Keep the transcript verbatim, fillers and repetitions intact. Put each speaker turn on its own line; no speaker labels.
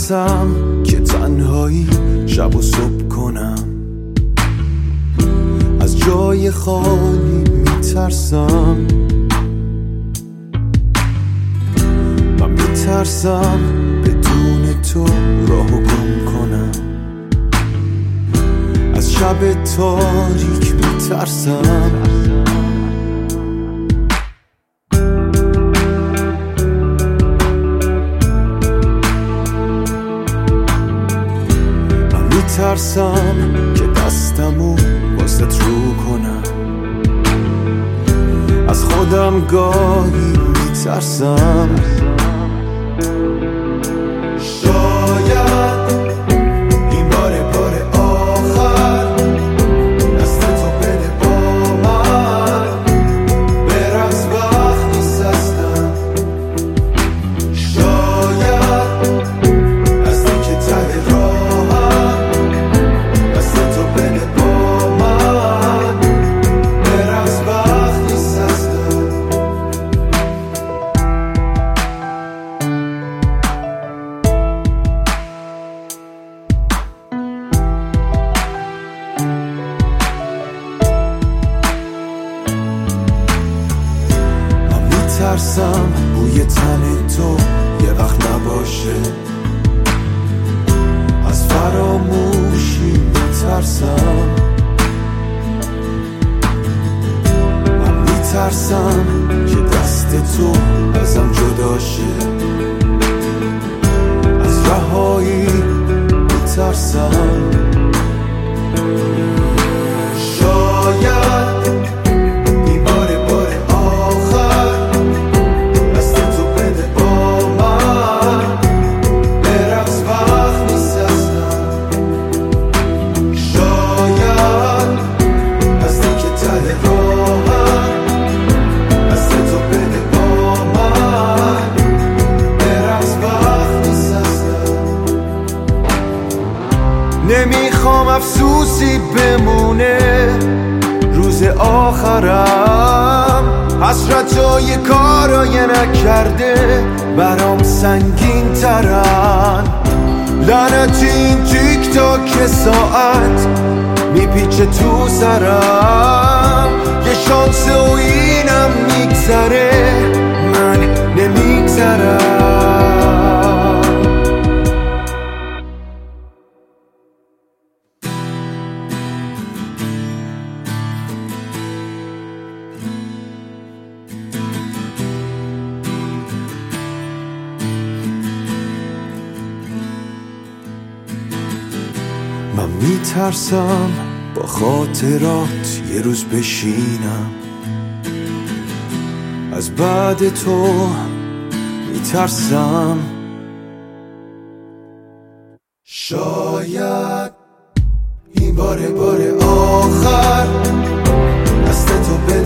میترسم که تنهایی شب و صبح کنم، از جای خالی میترسم، من میترسم بدون تو راهو گم کنم، از شب تاریک میترسم، میترسم که دستمو واسه رو کنم، از خودم گاهی میترسم، شاید این بار بار آخر دست تو بده با من، برقص وقت نیست اصلا، شاید از این که ته راهم دست تو بده با من، برقص وقت نیست اصلا. من میترسم بوی تن تو یه وقت نباشه، از فراموشی میترسم، من میترسم که دست تو ازم جدا شه، از رهایی میترسم، شاید این بار بار آخر دست تو بده با من، برقص وقت نیست اصلا، شاید از این که ته راهم دست تو بده با من، برقص وقت نیست اصلا. نمیخوام افسوسی بمونه روز آخرم، حسرت جای کارای نکرده برام سنگین ترن، لعنتی این تیک تاک ساعت میپیچه تو سرم، یه شانس و اینم میگذره من نمیگذرم. من میترسم با خاطرات یه روز بشینم، از بعد تو میترسم، شاید این بار بار آخر دست تو